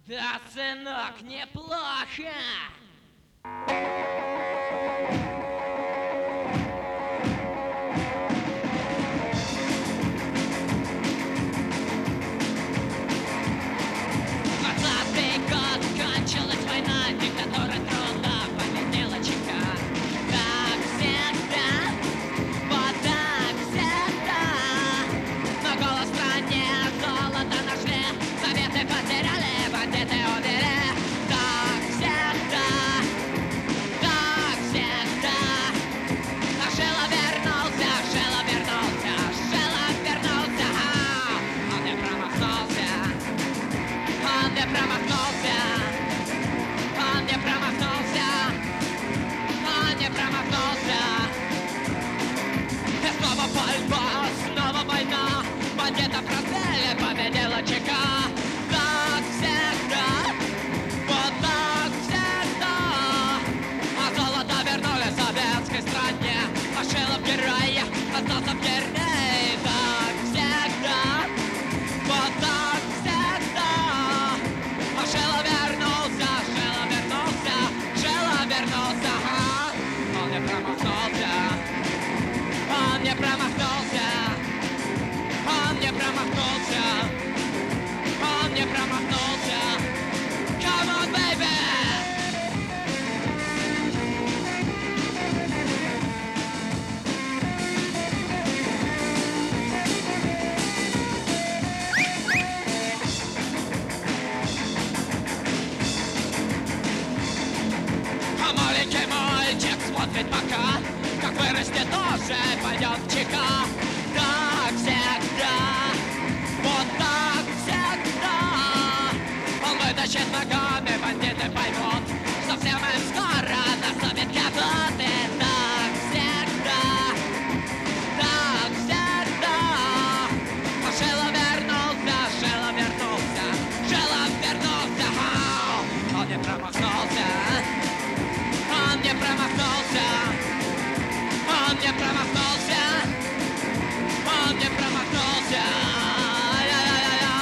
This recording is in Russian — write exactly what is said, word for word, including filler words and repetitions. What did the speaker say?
Да, сынок, неплохо! Двадцатый год, кончилась война, диктатура труда победила ЧК. Как всегда, вот так всегда. Но голос в стране, золото нашли, советы потеряли, бандиты убили. Так всегда, так всегда. А Шилов вернулся, Шилов вернулся, Шилов вернулся. А, он не промахнулся. Он не промахнулся, он не промахнулся, он не промахнулся. И снова борьба, снова война, бандитов разбили, победила ЧК. Так всегда, вот так всегда. А золото вернули советской стране, а Шилов герой остался в деревне. Так всегда, вот так всегда. А Шилов вернулся, Шилов вернулся, Шилов вернулся. А, он не промахнулся, он не промахнулся, он не промахнулся, он не промахнулся. Come on, baby! А маленький мальчик смотрит пока, как вырастет тоже пойдет в ЧК. Так всегда, вот так всегда. Он вытащит ногами, бандиты поймут, что всем им скоро наступит капот. И так всегда, так всегда. А Шилов вернулся, Шилов вернулся, Шилов вернулся. Ау! Он не промахнулся. Он не промахнулся, он не промахнулся, он не промахнулся. Ля-ля-ля-ля.